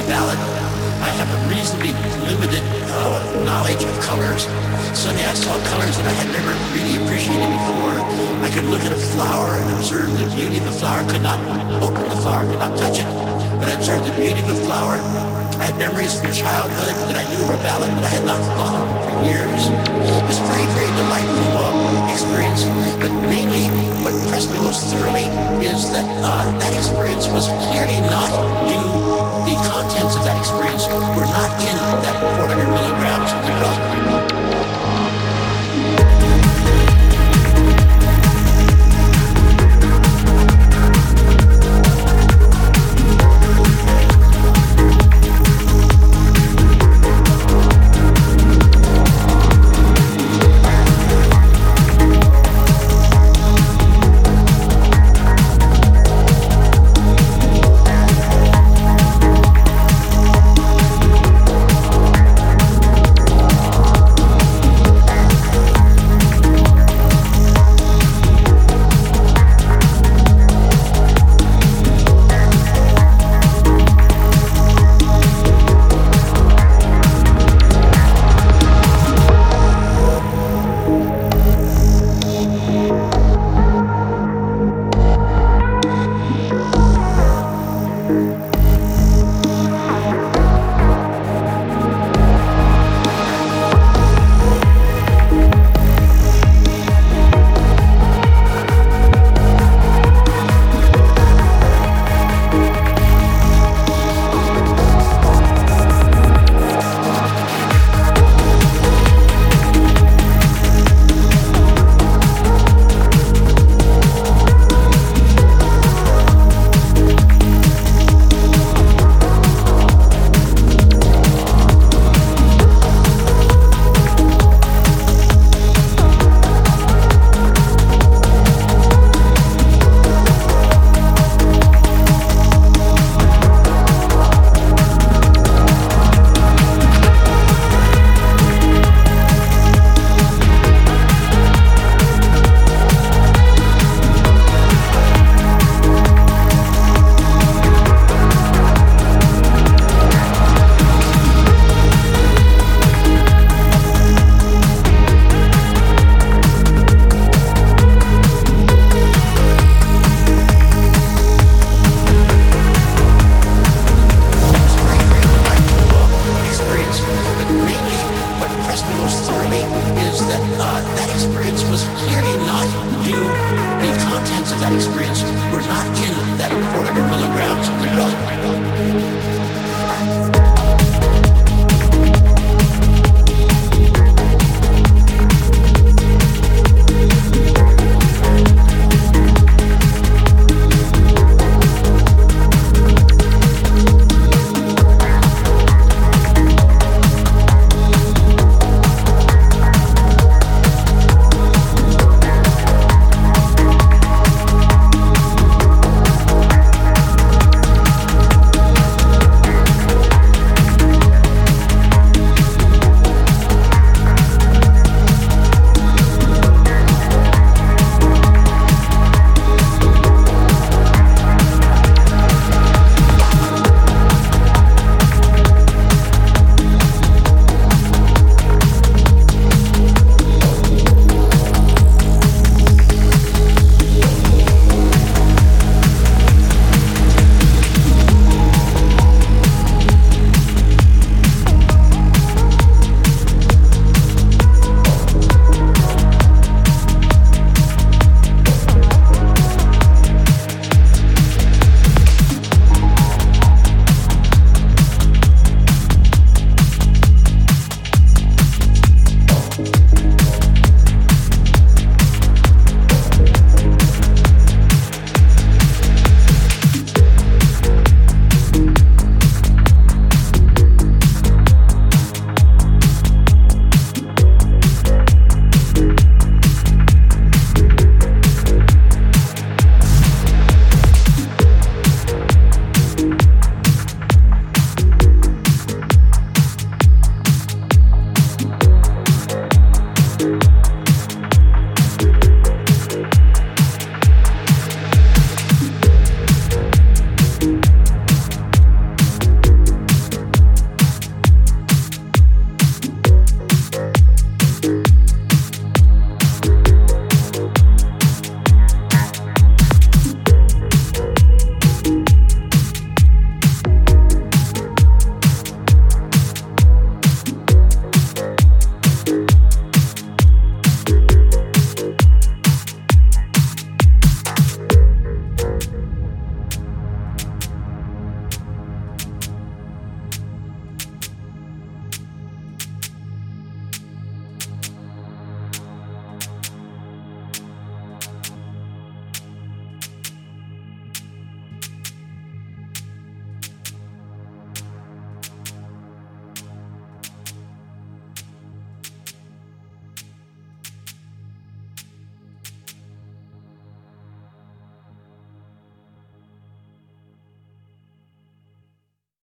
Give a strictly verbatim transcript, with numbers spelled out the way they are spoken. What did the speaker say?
reasonably valid. I have a reasonably limited uh, knowledge of colors. Suddenly I saw colors that I had never really appreciated before. I could look at a flower and observe the beauty of the flower. Could not open the flower, could not touch it, but I observed the beauty of the flower. I had memories from childhood that I knew were valid, but I had not forgotten for years. It was a very, very delightful uh, experience. But mainly, what impressed me most thoroughly is that uh, that experience was clearly not